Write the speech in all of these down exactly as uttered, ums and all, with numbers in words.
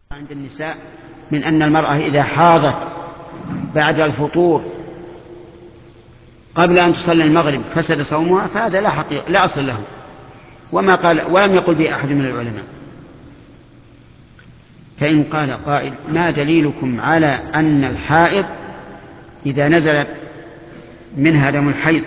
عند النساء من أن المرأة إذا حاضت بعد الفطور قبل أن تصلي المغرب فسد صومها، فهذا لا حقيقة لا أصل له، وما قال ولم يقل به أحد من العلماء. فإن قال قائل: ما دليلكم على أن الحائض إذا نزل منها دم الحيض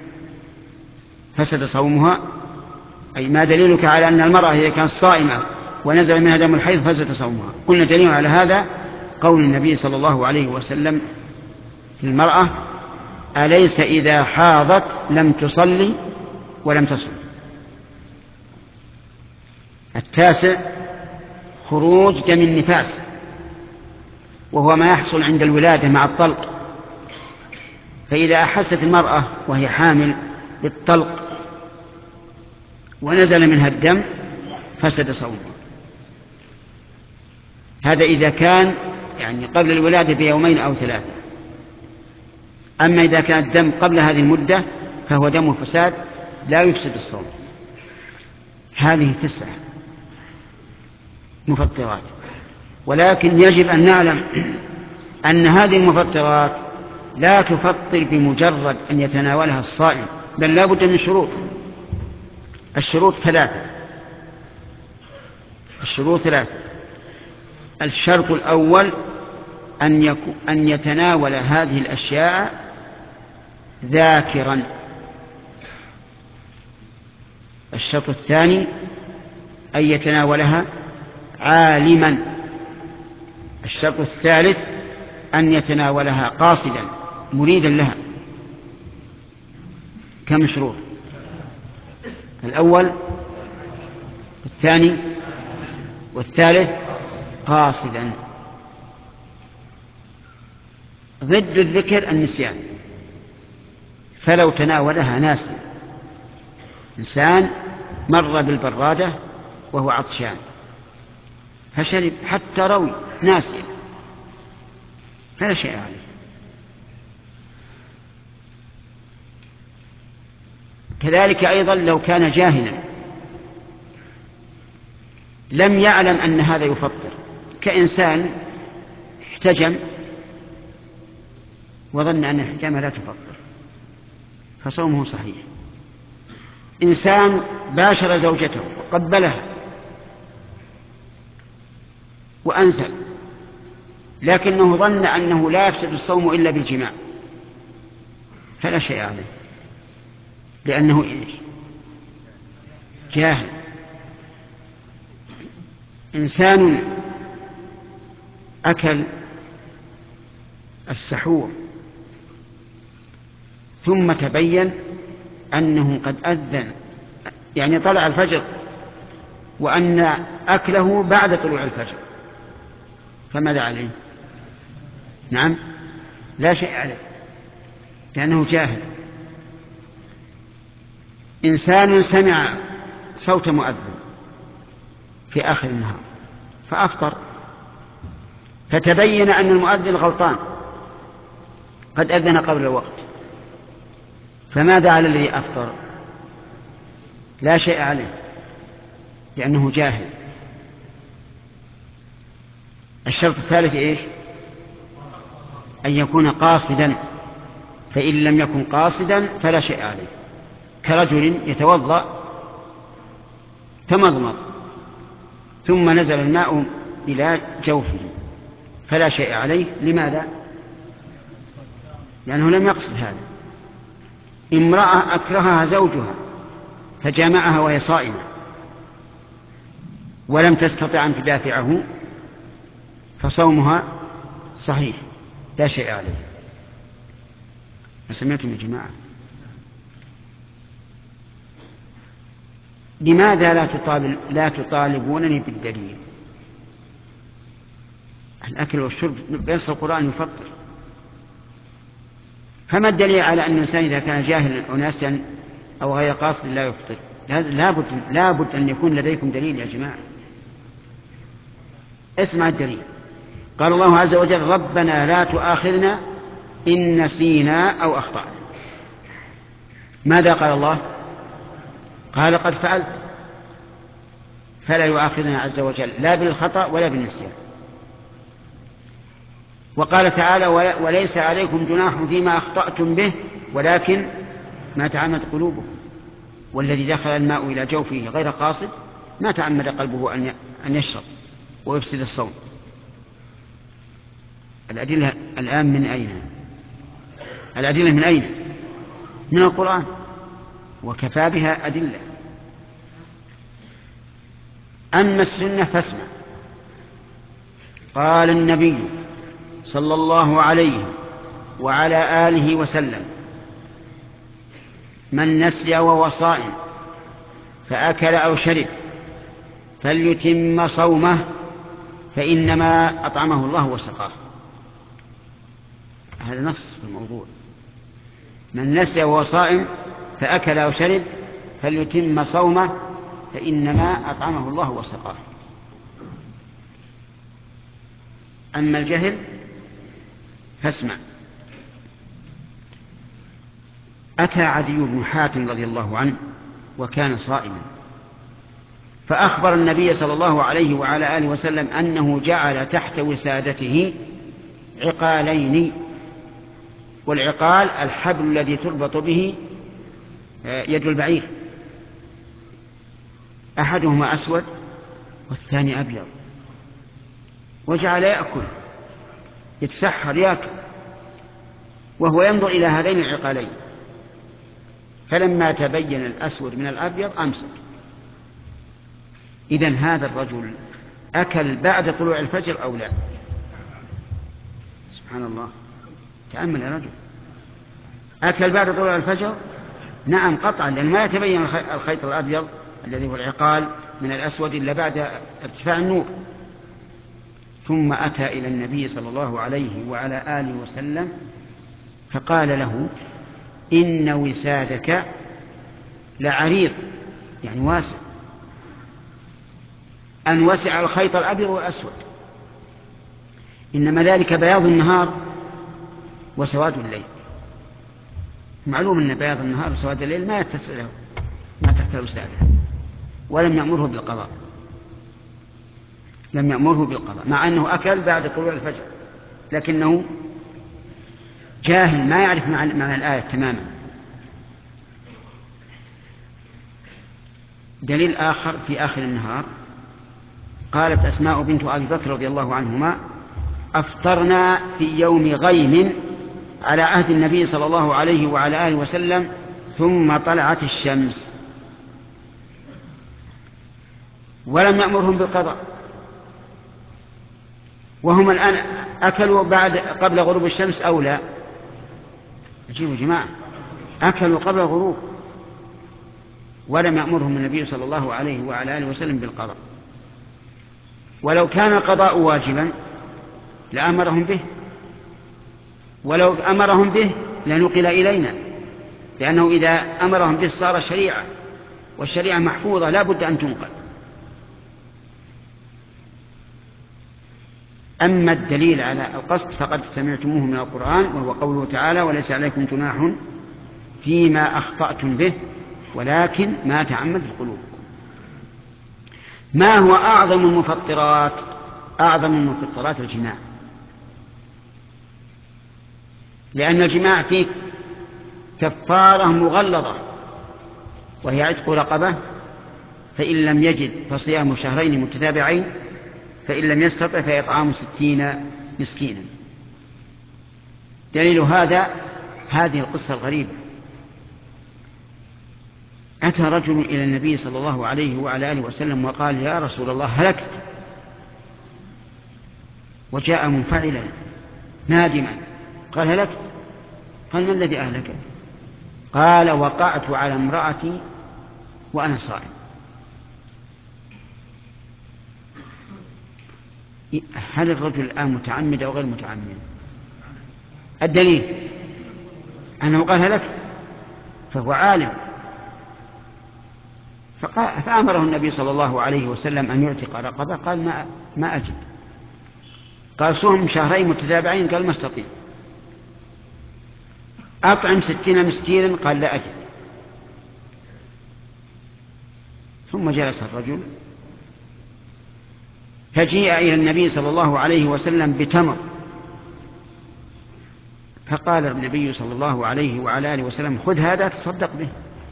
فسد صومها؟ أي ما دليلك على أن المرأة إذا كانت صائمة ونزل منها دم الحيض فسد صومها؟ قلنا دليل على هذا قول النبي صلى الله عليه وسلم في المرأة: أليس إذا حاضت لم تصلي ولم تصم. التاسع: خروج دم النفاس، وهو ما يحصل عند الولادة مع الطلق. فإذا أحست المرأة وهي حامل بالطلق ونزل منها الدم فسد صومها. هذا إذا كان يعني قبل الولادة بيومين أو ثلاثة. أما إذا كان الدم قبل هذه المدة فهو دم فساد لا يفسد الصوم. هذه تسعة مفطرات، ولكن يجب أن نعلم أن هذه المفطرات لا تفطر بمجرد أن يتناولها الصائم، بل لا بد من شروط. الشروط ثلاثة الشروط ثلاثة الشرط الأول أن, يكو أن يتناول هذه الأشياء ذاكرا. الشرط الثاني أن يتناولها عالما. الشرط الثالث أن يتناولها قاصدا مريدا لها. كم شروط؟ الأول الثاني والثالث قاصدا. ضد الذكر النسيان، فلو تناولها ناسيا، إنسان مر بالبرادة وهو عطشان فشرب حتى روي ناسيا فلا شيء عليه. كذلك أيضا لو كان جاهلا لم يعلم أن هذا يفطر، كإنسان احتجم وظن أن الحجامة لا تفطر فصومه صحيح. إنسان باشر زوجته وقبلها وأنزل لكنه ظن أنه لا يفسد الصوم إلا بالجماع فلا شيء عليه، لأنه إيش؟ جاهل. إنسان أكل السحور ثم تبين أنه قد أذن، يعني طلع الفجر، وأن أكله بعد طلوع الفجر، فماذا عليه؟ نعم، لا شيء عليه لأنه جاهل. إنسان سمع صوت مؤذن في آخر النهار فأفطر، فتبين أن المؤذن غلطان قد أذن قبل الوقت، فماذا على الذي أفطر؟ لا شيء عليه لأنه جاهل. الشرط الثالث إيش؟ أن يكون قاصدا، فإن لم يكن قاصدا فلا شيء عليه، كرجل يتوضأ تمضمض ثم نزل الماء إلى جوفه فلا شيء عليه. لماذا؟ لأنه لم يقصد هذا. امرأة أكرهها زوجها فجامعها وهي صائمة ولم تستطع أن تدافعه فصومها صحيح لا شيء عليه. ما سمعتم يا جماعة؟ لماذا لا تطالب لا تطالبونني بالدليل؟ الأكل والشرب بنص القرآن يفطر، فما الدليل على أن الإنسان إذا كان جاهلا أو ناسيا أو غير قاصد لا يفطر؟ لابد لابد أن يكون لديكم دليل يا جماعة. اسمع الدليل. قال الله عز وجل: ربنا لا تؤاخذنا إن نسينا أو أخطأنا. ماذا قال الله؟ قال: قد فعلت. فلا يؤاخذنا عز وجل لا بالخطأ ولا بالنسيان. وقال تعالى وليس عليكم جناح فيما أخطأتم به ولكن ما تعمد قلوبكم. والذي دخل الماء إلى جوفه غير قاصد ما تعمد قلبه أن يشرب ويفسد الصوم. الأدلة الآن من أين؟ الأدلة من أين؟ من القرآن، وكفى بها أدلة. أما السنة فاسمع. قال النبي صلى الله عليه وعلى آله وسلم: من نسي وهو صائم فأكل أو شرب فليتم صومه فإنما أطعمه الله وسقاه. هذا نص في الموضوع. من نسي وهو صائم فأكل أو شرب فليتم صومه فإنما أطعمه الله وسقاه. أما الجهل فاسمع. أتى عدي بن حاتم رضي الله عنه وكان صائما، فأخبر النبي صلى الله عليه وعلى آله وسلم أنه جعل تحت وسادته عقالين، والعقال الحبل الذي تربط به يد البعير، أحدهما أسود والثاني أبيض، وجعل يأكل يتسحر يأكل وهو ينظر إلى هذين العقالين، فلما تبين الأسود من الأبيض أمسك. إذن هذا الرجل أكل بعد طلوع الفجر أو لا؟ سبحان الله، تأمل يا رجل. أكل بعد طلوع الفجر؟ نعم قطعا، لأن ما يتبين الخيط الأبيض الذي هو العقال من الأسود إلا بعد ارتفاع النور. ثم أتى إلى النبي صلى الله عليه وعلى آله وسلم فقال له: إن وسادك لعريض، يعني واسع، أن وسع الخيط الأبيض والأسود، إنما ذلك بياض النهار وسواد الليل. معلوم أن بياض النهار وسواد الليل ما يتسع له ما تحت الوسادة، ولم يأمره بالقضاء، لم يأمره بالقضاء مع أنه أكل بعد طلوع الفجر، لكنه جاهل ما يعرف معنى الآية تماما. دليل آخر في آخر النهار، قالت أسماء بنت أبي بكر رضي الله عنهما: أفطرنا في يوم غيم على عهد النبي صلى الله عليه وعلى آله وسلم ثم طلعت الشمس، ولم يأمرهم بالقضاء، وهم الآن أكلوا بعد قبل غروب الشمس أو لا؟ عجيب يا جماعة، أكلوا قبل الغروب ولم يأمرهم النبي صلى الله عليه وعلى آله وسلم بالقضاء. ولو كان القضاء واجبا لأمرهم به، ولو أمرهم به لنقل إلينا، لأنه إذا أمرهم به صار شريعة، والشريعة محفوظة لا بد أن تنقل. أما الدليل على القصد فقد سمعتموه من القرآن، وهو قوله تعالى: وليس عليكم جناح فيما أخطأتم به ولكن ما تعمد القلوب. ما هو أعظم المفطرات؟ أعظم المفطرات الجماع، لأن الجماع فيه كفارة مغلظة وهي عتق رقبة، فإن لم يجد فصيام شهرين متتابعين، فإن لم يستطع فإطعام ستين مسكينا. دليل هذا هذه القصة الغريبة. أتى رجل إلى النبي صلى الله عليه وعلى آله وسلم وقال: يا رسول الله هلكت، وجاء منفعلا نادما. قال: هلكت؟ قال: ما الذي أهلك؟ قال: وقعت على امرأتي وأنا صائم. هل الرجل الآن متعمد أو غير متعمد؟ الدليل أنه قال هلكت، فهو عالم. فأمره النبي صلى الله عليه وسلم أن يعتق رقبة. قال: ما, ما أجد. قال: صوم شهرين متتابعين. قال: ما استطيع. أطعم ستين مسكينا. قال: لا أجد. ثم جلس الرجل فجيء إلى النبي صلى الله عليه وسلم بتمر فقال النبي صلى الله عليه وعلى آله وسلم: خذ هذا تصدق به.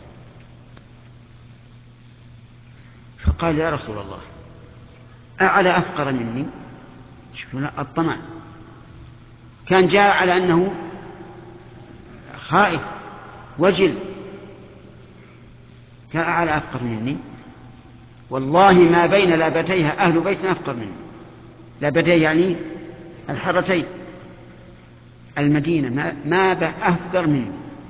فقال: يا رسول الله، أعلى أفقر مني؟ شوفوا الطمع، كان جاء على أنه خائف وجل، كأعلى أفقر مني؟ والله ما بين لابتيها أهل بيت أفقر مني. لابتيه يعني الحرتين، المدينة ما, ما أفقر مني.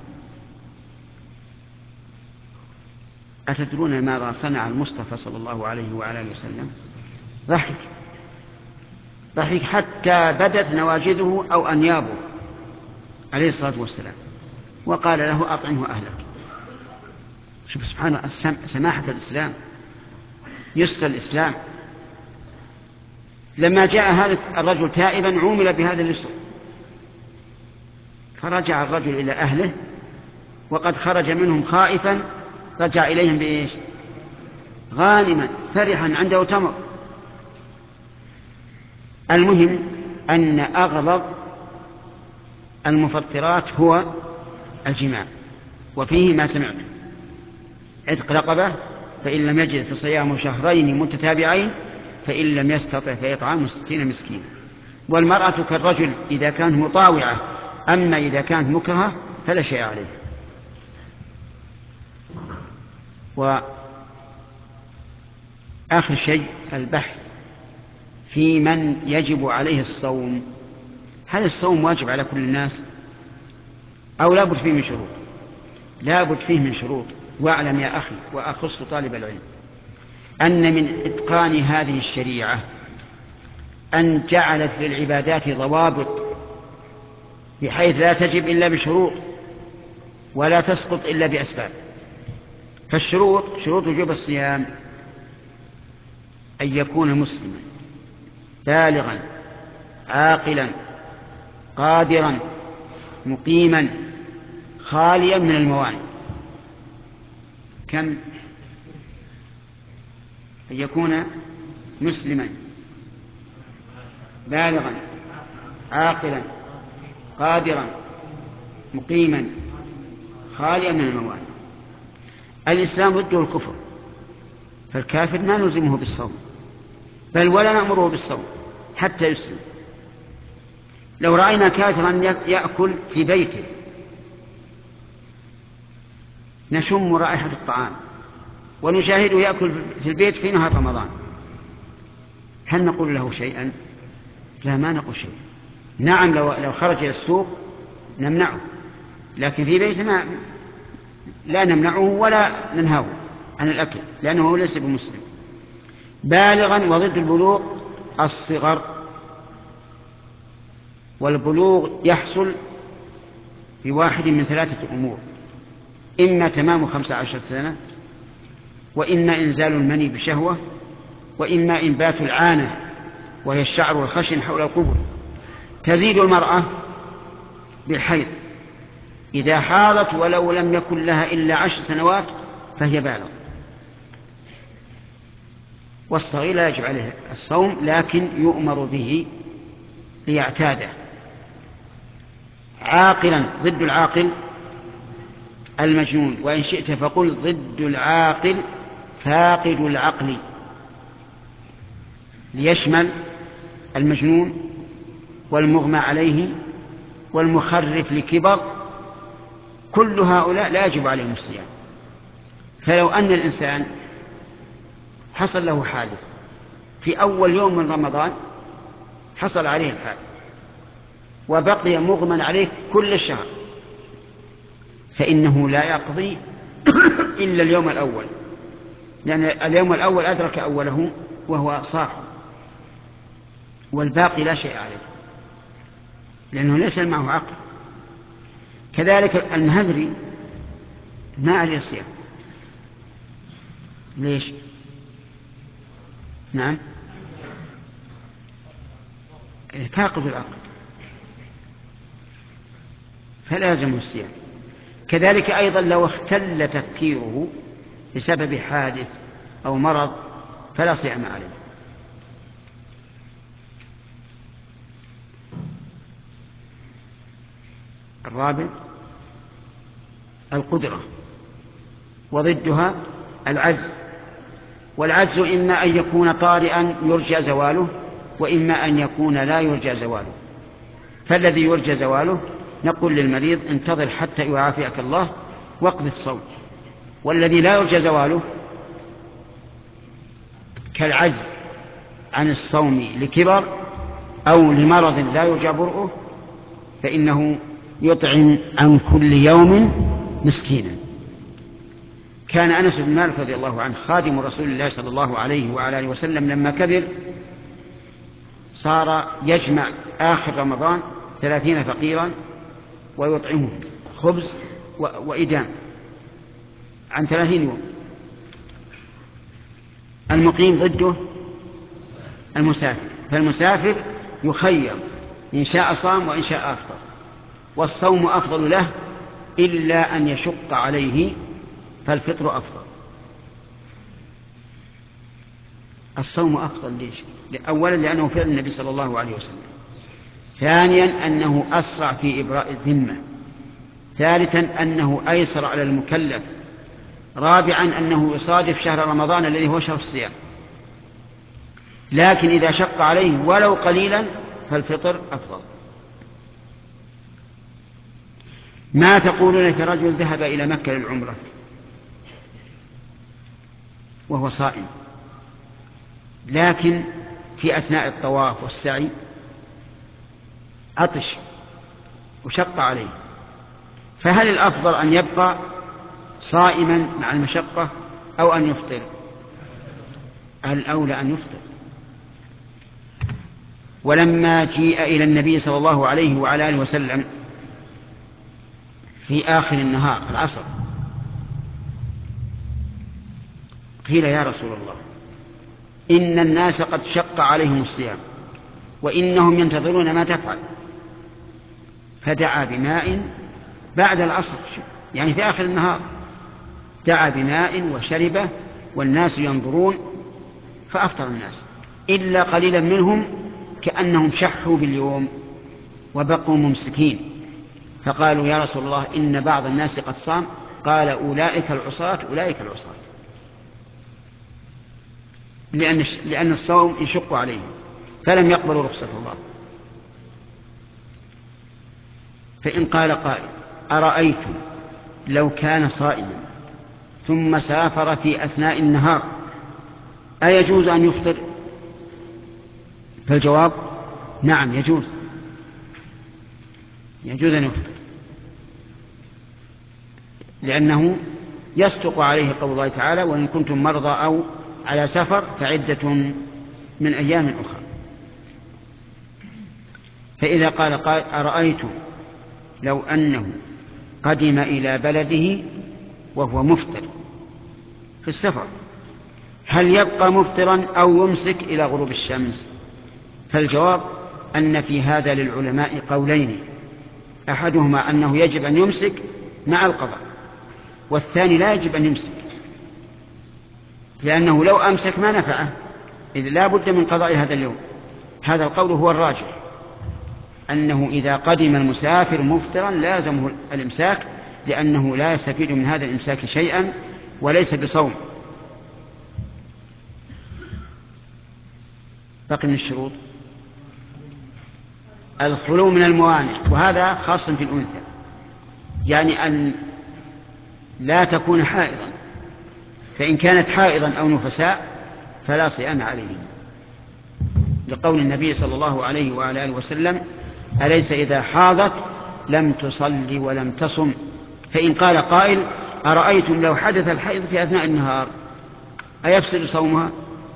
أتدرون ماذا صنع المصطفى صلى الله عليه وعلى آله وسلم؟ ضحك ضحك حتى بدت نواجذه أو أنيابه عليه الصلاة والسلام، وقال له: أطعمه أهلك. شوف سبحان الله، سماحة الإسلام، يسر الإسلام. لما جاء هذا الرجل تائبا عومل بهذا اليسر، فرجع الرجل إلى أهله وقد خرج منهم خائفا، رجع إليهم بإيش؟ غانما فرحا عنده تمر. المهم أن أغلظ المفطرات هو الجماع، وفيه ما سمعت: عتق رقبة، فإن لم يجد فصيام شهرين متتابعين، فإن لم يستطع فإطعام ستين مسكينا. والمرأة كالرجل إذا كانت مطاوعة، أما إذا كانت مكرهة فلا شيء عليه. وآخر شيء البحث في من يجب عليه الصوم. هل الصوم واجب على كل الناس أو لا بد فيه من شروط؟ لا بد فيه من شروط. واعلم يا أخي، وأخص طالب العلم، أن من إتقان هذه الشريعة أن جعلت للعبادات ضوابط، بحيث لا تجب إلا بشروط ولا تسقط إلا بأسباب. فالشروط: شروط وجوب الصيام أن يكون مسلما بالغا عاقلا قادرا مقيما خاليا من الموانع. كم؟ أن يكون مسلما بالغا عاقلا قادرا مقيما خاليا من الموانع. الإسلام ضده الكفر، فالكافر ما نلزمه بالصوم، بل ولا نأمره بالصوم حتى يسلم. لو رأينا كافرا يأكل في بيته نشم رائحة الطعام ونشاهده يأكل في البيت في نهار رمضان، هل نقول له شيئا؟ لا، ما نقول شيئا. نعم، لو, لو خرج إلى السوق نمنعه، لكن في بيتنا لا نمنعه ولا ننهاه عن الأكل، لأنه ليس بمسلم. بالغا، وضد البلوغ الصغر، والبلوغ يحصل بواحد من ثلاثة أمور: إما تمام خمس عشرة سنة، وإما إنزال المني بشهوة، وإما إنبات العانة وهي الشعر الخشن حول القبر. تزيد المرأة بالحيض، إذا حاضت ولو لم يكن لها إلا عشر سنوات فهي بالغ. والصغير لا يجب عليه الصوم، لكن يؤمر به ليعتاده. عاقلا، ضد العاقل المجنون، وإن شئت فقل ضد العاقل فاقد العقل، ليشمل المجنون والمغمى عليه والمخرف لكبر، كل هؤلاء لا يجب عليهم الصيام. فلو أن الإنسان حصل له حادث في أول يوم من رمضان، حصل عليه الحادث وبقي مغمى عليه كل الشهر، فإنه لا يقضي إلا اليوم الأول، لأن اليوم الأول أدرك أوله وهو صاحب، والباقي لا شيء عليه لأنه ليس معه عقل. كذلك المهذري ما عليه صيام. ليش؟ نعم، فاقد العقل فلا يلزمه الصيام. كذلك أيضا لو اختل تفكيره بسبب حادث أو مرض فلا صيام عليه. الرابع القدرة، وضدها العجز. والعجز إما أن يكون طارئا يرجى زواله، وإما أن يكون لا يرجى زواله. فالذي يرجى زواله نقول للمريض انتظر حتى يعافيك الله واقض الصوم. والذي لا يرجى زواله كالعجز عن الصوم لكبر أو لمرض لا يرجى برؤه فإنه يطعم عن كل يوم مسكينا. كان أنس بن مالك رضي الله عنه خادم رسول الله صلى الله عليه وعلى آله وسلم لما كبر صار يجمع آخر رمضان ثلاثين فقيرا ويطعمهم خبز وإدام عن ثلاثين يوم. المقيم ضده المسافر، فالمسافر يخير إن شاء صام وإن شاء أفطر، والصوم أفضل له إلا أن يشق عليه فالفطر أفضل. الصوم أفضل ليش؟ أولا لأنه فعل النبي صلى الله عليه وسلم، ثانيا أنه أسرع في إبراء الذمة، ثالثا أنه أيسر على المكلف، رابعا أنه يصادف شهر رمضان الذي هو شهر الصيام. لكن إذا شق عليه ولو قليلا فالفطر أفضل. ما تقولون في رجل ذهب إلى مكة للعمرة وهو صائم، لكن في أثناء الطواف والسعي عطش وشق عليه، فهل الأفضل أن يبقى صائما مع المشقة أو أن يفطر؟ الأولى أن يفطر. ولما جيء إلى النبي صلى الله عليه وعلى آله وسلم في آخر النهار العصر قيل يا رسول الله إن الناس قد شق عليهم الصيام وإنهم ينتظرون ما تفعل، فدعا بماء بعد العصر يعني في آخر النهار، دعا بماء وشربه والناس ينظرون فأفطر الناس إلا قليلا منهم كأنهم شحوا باليوم وبقوا ممسكين، فقالوا يا رسول الله إن بعض الناس قد صام، قال أولئك العصاة أولئك العصاة، لأن لأن الصوم يشق عليهم فلم يقبلوا رخصة الله. فإن قال قائل أرأيتم لو كان صائما ثم سافر في أثناء النهار أيجوز أن يفطر؟ فالجواب نعم يجوز، يجوز أن يفطر، لأنه يصدق عليه قول الله تعالى وإن كنتم مرضى أو على سفر فعدة من أيام أخرى. فإذا قال قائل أرأيتم لو أنه قدم إلى بلده وهو مفطر في السفر هل يبقى مفطرا أو يمسك إلى غروب الشمس؟ فالجواب أن في هذا للعلماء قولين، أحدهما أنه يجب أن يمسك مع القضاء، والثاني لا يجب أن يمسك، لأنه لو أمسك ما نفعه إذ لا بد من قضاء هذا اليوم. هذا القول هو الراجح، أنه إذا قدم المسافر مفطرا لازمه الإمساك، لأنه لا يستفيد من هذا الإمساك شيئا وليس بصوم. بقي من الشروط الخلو من الموانع، وهذا خاص في الأنثى، يعني أن لا تكون حائضا، فإن كانت حائضا أو نفساء فلا صيام عليهم، لقول النبي صلى الله عليه وعلى آله وسلم أليس إذا حاضت لم تصلي ولم تصم؟ فإن قال قائل أرأيتم لو حدث الحيض في أثناء النهار أيفسد صومها؟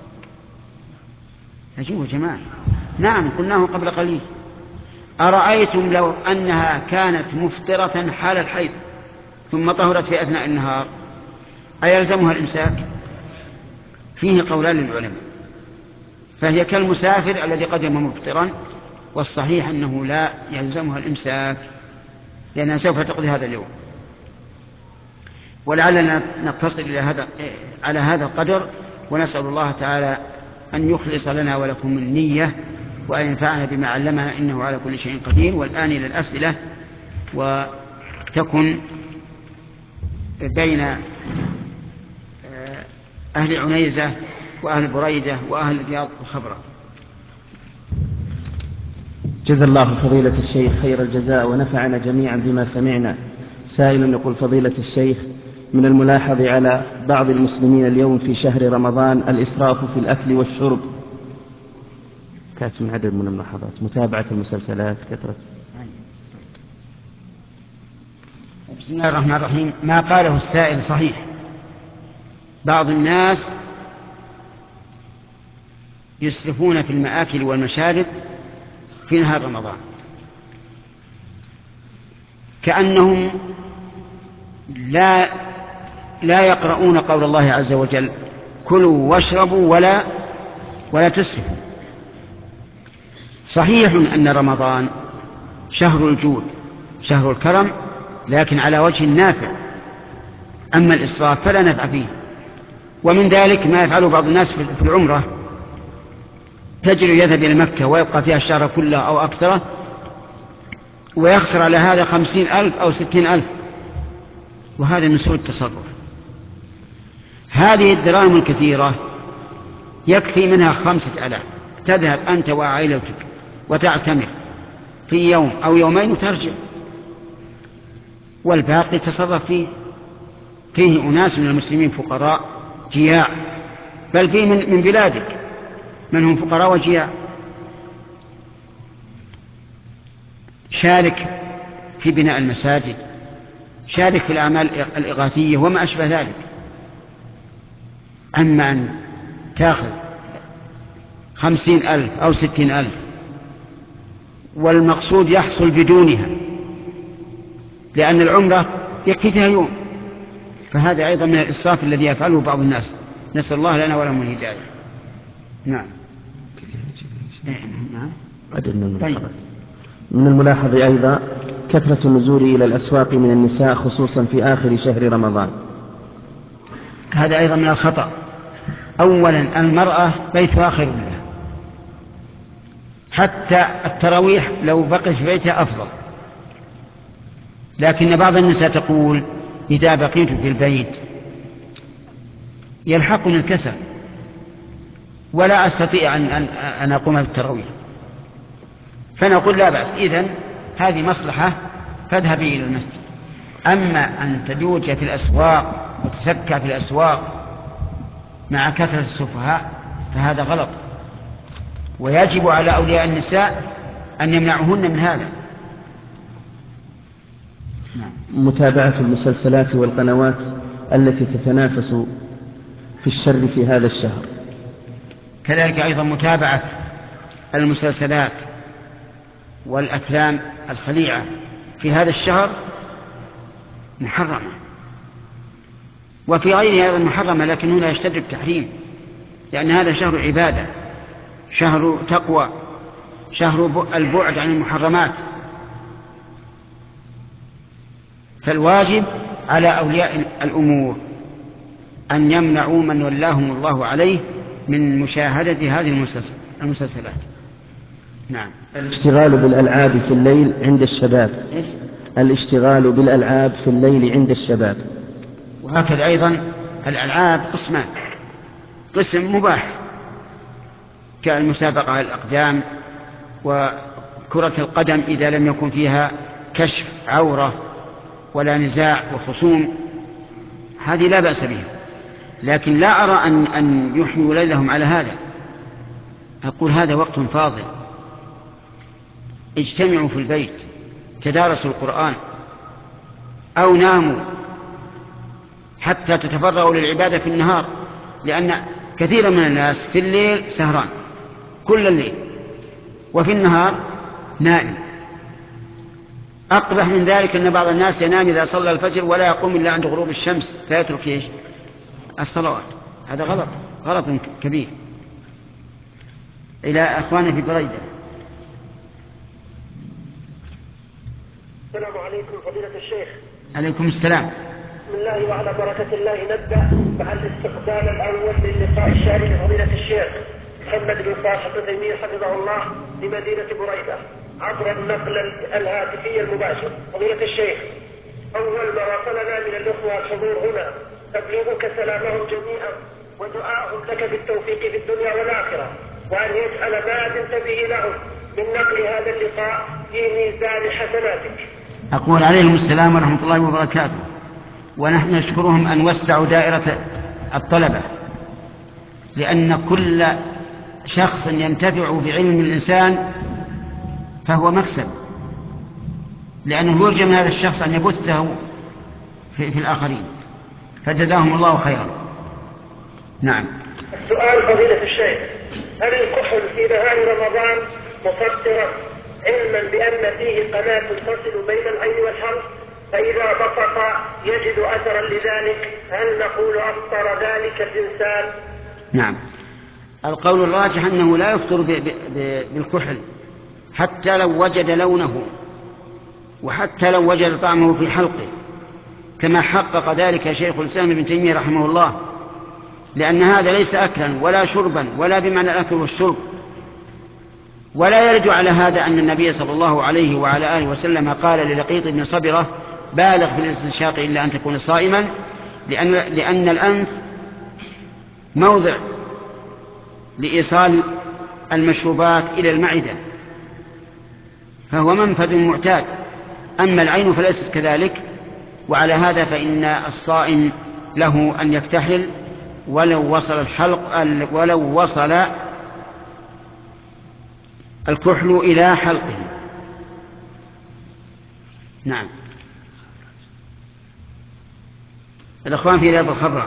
أجيبوا جماعة نعم قلناه قبل قليل. أرأيتم لو أنها كانت مفطرة حال الحيض ثم طهرت في أثناء النهار أيلزمها الإمساك؟ فيه قولان للعلماء، فهي كالمسافر الذي قدم مفطرا، والصحيح أنه لا يلزمها الإمساك لأنها سوف تقضي هذا اليوم. ولعلنا نتصل إلى هذا على هذا القدر، ونسأل الله تعالى أن يخلص لنا ولكم النية وأن ينفعنا بما علمنا إنه على كل شيء قدير. والآن إلى الأسئلة. وتكن بين أهل عنيزة وأهل بريدة وأهل الرياض الخبرة. جزا الله فضيلة الشيخ خير الجزاء ونفعنا جميعا بما سمعنا. سائل يقول: فضيلة الشيخ، من الملاحظ على بعض المسلمين اليوم في شهر رمضان الإسراف في الأكل والشرب. كانت من عدد من الملاحظات متابعة المسلسلات كثرة. بسم الله الرحمن الرحيم. ما قاله السائل صحيح. بعض الناس يسرفون في المآكل والمشارب في نهار رمضان كأنهم لا لا يقرؤون قول الله عز وجل: كلوا واشربوا ولا ولا تسرفوا. صحيح أن رمضان شهر الجود شهر الكرم، لكن على وجه نافع. أما الإسراف فلا نفع فيه. ومن ذلك ما يفعله بعض الناس في العمرة، تجري يذهب إلى مكة ويبقى فيها الشهر كله أو أكثره، ويخسر على هذا خمسين ألف أو ستين ألف، وهذا من سوء التصرف. هذه الدراهم الكثيرة يكفي منها خمسة ألاف، تذهب أنت وعائلتك وتعتمر في يوم أو يومين وترجع، والباقي تصرف فيه. فيه أناس من المسلمين فقراء جياع، بل فيه من, من بلادك من هم فقراء وجياع. شارك في بناء المساجد، شارك في الأعمال الإغاثية وما أشبه ذلك. أما أن تأخذ خمسين ألف أو ستين ألف والمقصود يحصل بدونها، لأن العمرة يكفي فيها يوم، فهذا أيضا من الإسراف الذي يفعله بعض الناس. نسأل الله لنا ولهم الهداية. نعم. نعم. من الملاحظ أيضا كثرة النزول إلى الأسواق من النساء خصوصا في آخر شهر رمضان. هذا أيضا من الخطأ. أولا المرأة بيتها خير لها، حتى التراويح لو بقيت في بيتها أفضل. لكن بعض النساء تقول: إذا بقيت في البيت يلحقني الكسل ولا أستطيع أن, أن, أن أقوم بالتراويح. فنقول: لا بأس، إذن هذه مصلحة فاذهبي إلى المسجد. أما أن تدوج في الأسواق وتسكى في الأسواق مع كثرة السفهاء فهذا غلط، ويجب على أولياء النساء أن يمنعوهن من هذا. متابعة المسلسلات والقنوات التي تتنافس في الشر في هذا الشهر. كذلك أيضا متابعة المسلسلات والأفلام الخليعة في هذا الشهر محرمة، وفي غيره أيضا محرمة، لكن هنا يشتد التحريم، لأن هذا شهر عبادة، شهر تقوى، شهر البعد عن المحرمات. فالواجب على أولياء الأمور أن يمنعوا من ولاهم الله عليه من مشاهدة هذه المسلسلات. نعم. الاشتغال بالألعاب في الليل عند الشباب. إيش؟ الاشتغال بالألعاب في الليل عند الشباب. وهكذا أيضا الألعاب قسمان: قسم مباح كالمسابقة على الأقدام وكرة القدم إذا لم يكن فيها كشف عورة ولا نزاع وخصوم، هذه لا بأس بها. لكن لا أرى أن, أن يحيوا ليلهم على هذا. أقول هذا وقت فاضل، اجتمعوا في البيت، تدارسوا القرآن أو ناموا حتى تتفرغوا للعبادة في النهار، لأن كثيرا من الناس في الليل سهران كل الليل وفي النهار نائم. أقبح من ذلك أن بعض الناس ينام إذا صلى الفجر ولا يقوم إلا عند غروب الشمس فيترك إيش؟ الصلوات. هذا غلط، غلط كبير. إلى أخواننا في بريدة. السلام عليكم فضيلة الشيخ. عليكم السلام. بسم الله وعلى بركة الله نبدأ مع الاستقبال الأول للقاء الشارع لفضيلة الشيخ محمد بن صالح العثيمين حفظه الله لمدينة بريدة. عبر النقل الهاتفي المباشر. فضيلة الشيخ، أول ما وصلنا من الأخوة الحضور هنا تبليغك سلامهم جميعا ودعاءهم لك بالتوفيق في الدنيا والآخرة، وأن يجعل ما أذنت به لهم من نقل هذا اللقاء في ميزان حسناتك. أقول عليهم السلام ورحمة الله وبركاته، ونحن نشكرهم أن وسعوا دائرة الطلبة، لأن كل شخص ينتفع بعلم الإنسان فهو مكسب، لأنه يرجى من هذا الشخص أن يبثه في, في الآخرين، فجزاهم الله خيرا. نعم. السؤال فضيلة الشيخ، هل الكحل في نهار رمضان مفطرا علما بأن فيه قناة تفصل بين العين والحلق، فإذا بصق يجد أثرا لذلك، هل نقول أفطر ذلك الإنسان؟ نعم، القول الراجح أنه لا يفطر بالكحل حتى لو وجد لونه وحتى لو وجد طعمه في حلقه، كما حقق ذلك شيخ الإسلام ابن تيمية رحمه الله، لأن هذا ليس أكلا ولا شربا ولا بمعنى الأكل والشرب. ولا يرد على هذا أن النبي صلى الله عليه وعلى آله وسلم قال للقيط بن صبرة بالغ في الاستنشاق إلا أن تكون صائما، لأن, لأن الأنف موضع لإيصال المشروبات إلى المعدة، فهو منفذ معتاد. أما العين فليست كذلك، وعلى هذا فإن الصائم له أن يكتحل ولو وصل الحلق ولو وصل الكحل إلى حلقه. نعم. الأخوان في رياض الخبر.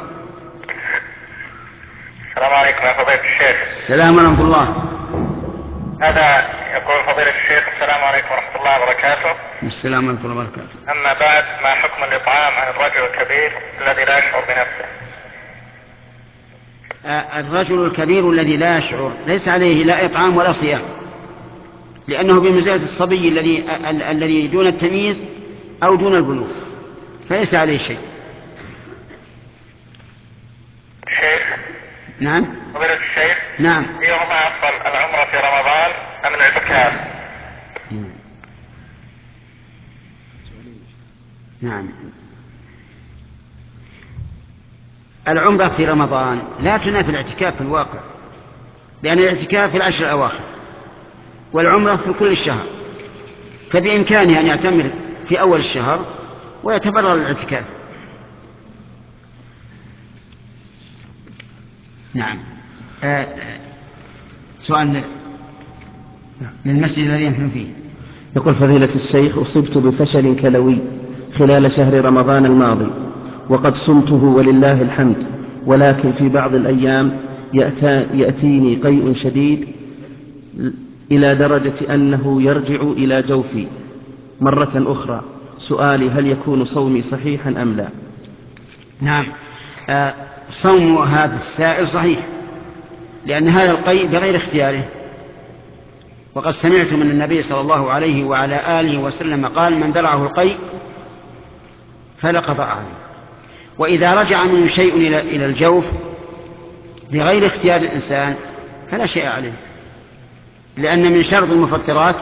السلام عليكم يا فضيلة الشيخ. السلام ورحمة الله. هذا يقول فضيلة الشيخ السلام عليكم ورحمة الله وبركاته. السلام ورحمة الله وبركاته. أما بعد، ما حكم الإطعام عن الرجل الكبير الذي لا يشعر بنفسه؟ الرجل الكبير الذي لا يشعر ليس عليه لا إطعام ولا صيام، لأنه بمنزلة الصبي الذي الذي دون التمييز أو دون البلوغ، فليس عليه شيء. شيخ. نعم. فضيلة الشيخ. نعم. أيهما أفضل، العمرة في رمضان أم الاعتكاف؟ نعم. العمرة في رمضان لا تنافي الاعتكاف في الواقع، لأن الاعتكاف في العشر الأواخر والعمرة في كل الشهر، فبإمكانه أن يعتمر في أول الشهر ويتبرر الاعتكاف. نعم. آه سؤال للمسجد الذي ينحن فيه. يقول فضيلة الشيخ: أصبت بفشل كلوي خلال شهر رمضان الماضي، وقد صمته ولله الحمد، ولكن في بعض الأيام يأتيني قيء شديد إلى درجة أنه يرجع إلى جوفي مرة أخرى. سؤالي: هل يكون صومي صحيحا أم لا؟ نعم. آه صوم هذا السائل صحيح، لأن هذا القيء بغير اختياره، وقد سمعت من النبي صلى الله عليه وعلى آله وسلم قال: من درعه القيء فلا قضاء عليه. وإذا رجع منه شيء إلى الجوف بغير اختيار الإنسان فلا شيء عليه، لأن من شرط المفطرات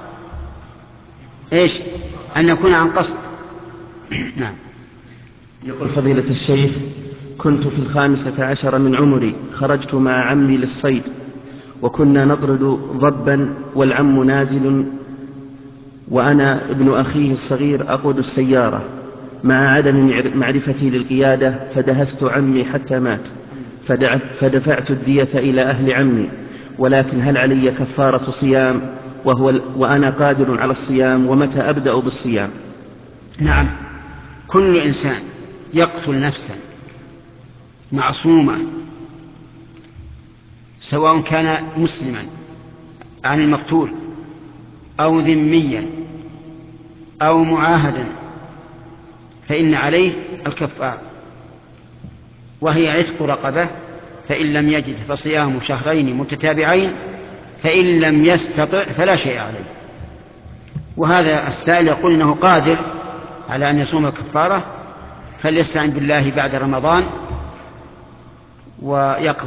إيش؟ أن يكون عن قصد. نعم. يقول فضيلة الشيخ: كنت في الخامسة عشر من عمري، خرجت مع عمي للصيد، وكنا نطرد ضبا والعم نازل وأنا ابن أخيه الصغير أقود السيارة، مع عدم معرفتي للقيادة فدهست عمي حتى مات، فدفعت الدية إلى أهل عمي، ولكن هل علي كفارة صيام وهو وأنا قادر على الصيام، ومتى أبدأ بالصيام؟ نعم. كل إنسان يقتل نفسا معصومة، سواء كان مسلما عن المقتول أو ذميا أو معاهدا، فإن عليه الكفارة، وهي عتق رقبة، فإن لم يجد فصيام شهرين متتابعين، فإن لم يستطع فلا شيء عليه. وهذا السائل يقول إنه قادر على أن يصوم الكفارة، فليستعن بالله بعد رمضان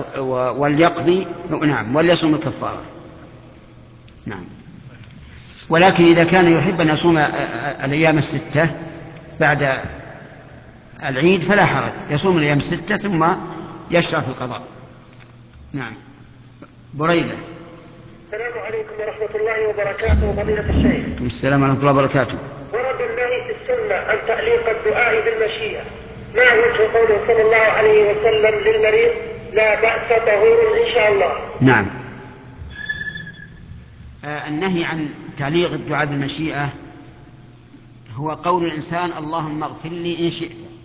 وليقضي، نعم، وليصوم الكفارة. نعم. ولكن إذا كان يحب أن يصوم الأيام الستة بعد العيد فلا حرج، يصوم الأيام الستة ثم يشرع في القضاء. نعم. بريدة. السلام عليكم ورحمة الله وبركاته فضيلة الشيخ. السلام ورحمة الله وبركاته. ورد النهي في السنة عن تعليق الدعاء بالمشيئة، ما وجه قوله صلى الله عليه وسلم للمريض لا بأس طهور إن شاء الله؟ نعم. آه النهي عن تعليق الدعاء بالمشيئة هو قول الإنسان اللهم اغفر لي إن شئت،